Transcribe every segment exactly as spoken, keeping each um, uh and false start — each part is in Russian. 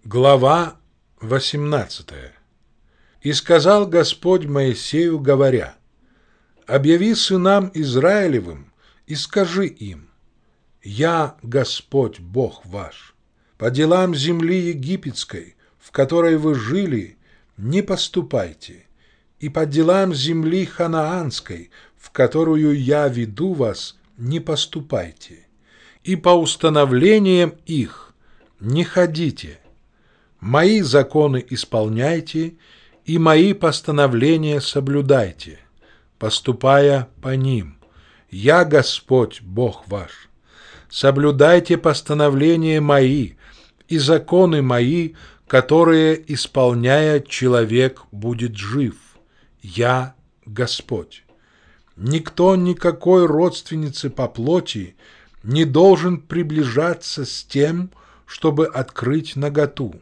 Глава восемнадцатая. «И сказал Господь Моисею, говоря: объяви сынам Израилевым и скажи им: Я Господь Бог ваш. По делам земли египетской, в которой вы жили, не поступайте, и по делам земли ханаанской, в которую я веду вас, не поступайте, и по установлениям их не ходите. Мои законы исполняйте, и мои постановления соблюдайте, поступая по ним. Я Господь Бог ваш. Соблюдайте постановления мои и законы мои, которые, исполняя, человек будет жив. Я Господь. Никто никакой родственницы по плоти не должен приближаться с тем, чтобы открыть наготу.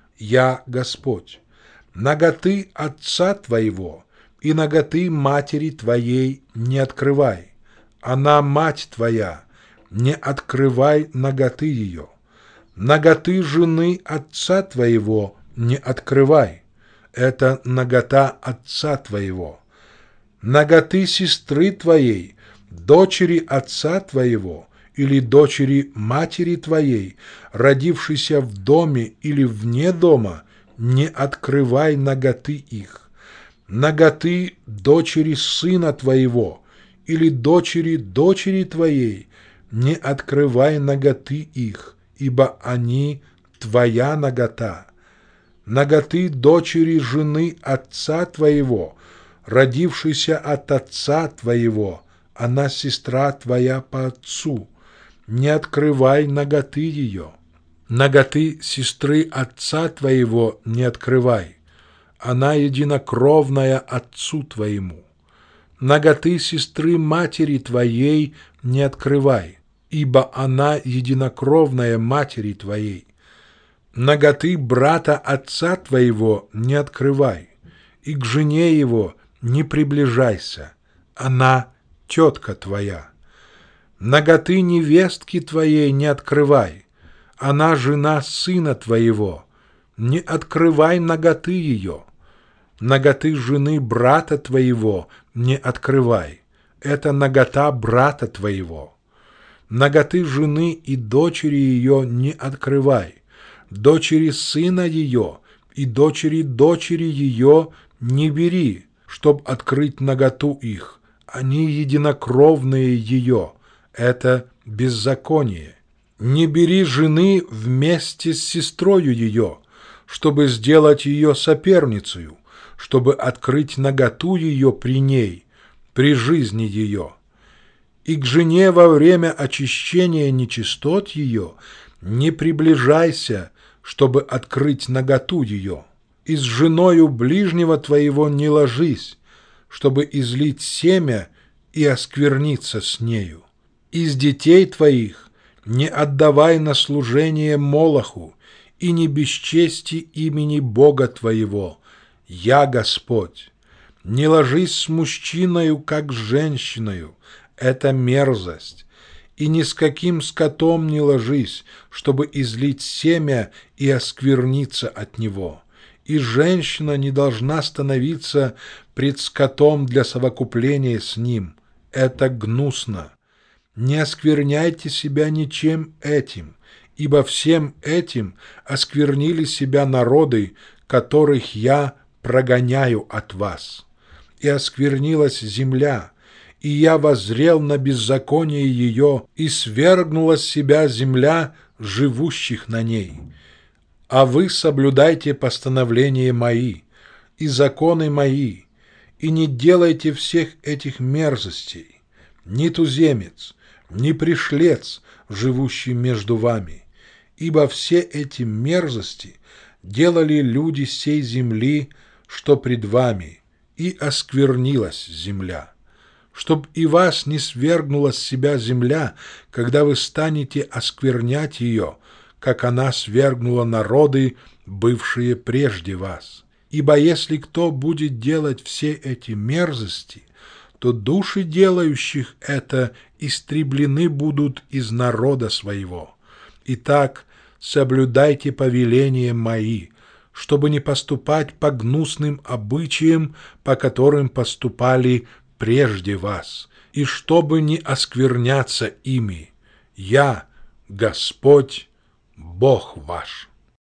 Я Господь. Наготы отца твоего и наготы матери твоей не открывай. Она мать твоя, не открывай наготы ее. Наготы жены отца твоего не открывай. Это нагота отца твоего. Наготы сестры твоей, дочери отца твоего или дочери матери твоей, родившейся в доме или вне дома, не открывай наготы их. Наготы дочери сына твоего или дочери дочери твоей, не открывай наготы их, ибо они твоя нагота. Наготы дочери жены отца твоего, родившейся от отца твоего, она сестра твоя по отцу, не открывай наготы ее. Наготы сестры отца твоего не открывай, она единокровная отцу твоему. Наготы сестры матери твоей не открывай, ибо она единокровная матери твоей. Наготы брата отца твоего не открывай, и к жене его не приближайся, она тетка твоя. Наготы невестки твоей не открывай, она жена сына твоего, не открывай наготы ее. Наготы жены брата твоего не открывай, это нагота брата твоего. Наготы жены и дочери ее не открывай, дочери сына ее и дочери дочери ее не бери, чтоб открыть наготу их, они единокровные ее, это беззаконие. Не бери жены вместе с сестрою ее, чтобы сделать ее соперницею, чтобы открыть наготу ее при ней, при жизни ее. И к жене во время очищения нечистот ее не приближайся, чтобы открыть наготу ее. И с женою ближнего твоего не ложись, чтобы излить семя и оскверниться с нею. Из детей твоих не отдавай на служение Молоху и не бесчести имени Бога твоего. Я Господь. Не ложись с мужчиною, как с женщиною, это мерзость. И ни с каким скотом не ложись, чтобы излить семя и оскверниться от него. И женщина не должна становиться пред скотом для совокупления с ним. Это гнусно. Не оскверняйте себя ничем этим, ибо всем этим осквернили себя народы, которых я прогоняю от вас. И осквернилась земля, и я воззрел на беззаконие ее, и свергнула с себя земля живущих на ней. А вы соблюдайте постановления мои и законы мои, и не делайте всех этих мерзостей, ни туземец, ни пришлец, живущий между вами, ибо все эти мерзости делали люди сей земли, что пред вами, и осквернилась земля. Чтоб и вас не свергнула с себя земля, когда вы станете осквернять ее, как она свергнула народы, бывшие прежде вас. Ибо если кто будет делать все эти мерзости, то души делающих это истреблены будут из народа своего. Итак, соблюдайте повеления мои, чтобы не поступать по гнусным обычаям, по которым поступали прежде вас, и чтобы не оскверняться ими. Я, Господь, Бог ваш».